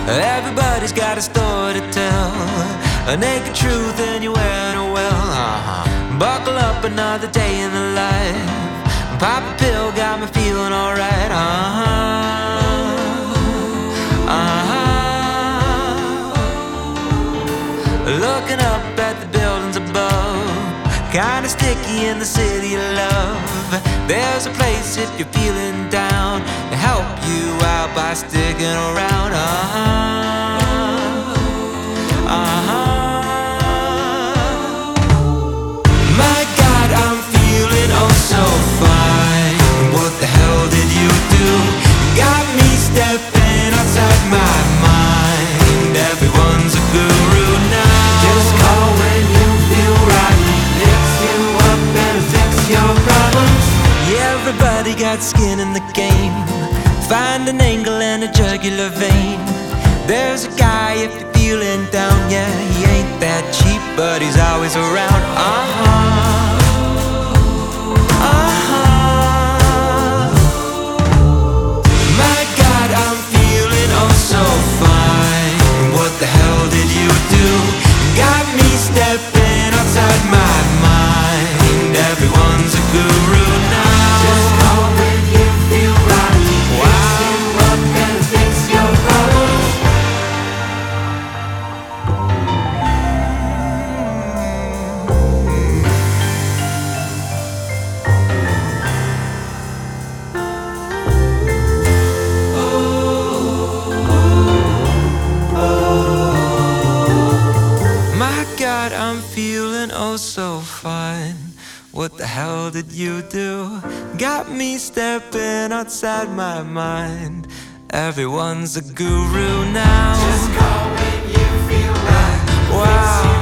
Everybody's got a story to tell, a naked truth and you're wearing it well. Buckle up, another day in the life. Pop a pill, got me feeling alright. Looking up at the buildings above, kinda sticky in the city of love. There's a place if you're feeling down to help you out by sticking around. My God, I'm feeling oh so fine. What the hell did you do? Got me stepping outside my mind. Everyone's a guru now. Just call when you feel right. Fix you up and fix your problems. Yeah, everybody got skin in the game. Find an angle and a jugular vein. There's a guy if you're feeling down. Yeah, he ain't that cheap, but he's always around. My God, I'm feeling oh so fine. What the hell did you do? Got me stepping outside my mind. Everyone's a guru now. Just call when you feel right. Fix you up and fix your problems. My God, I'm feeling oh so fine. What the hell did you do? Got me stepping outside my mind. Everyone's a guru now. Just call when you feel right. Wow.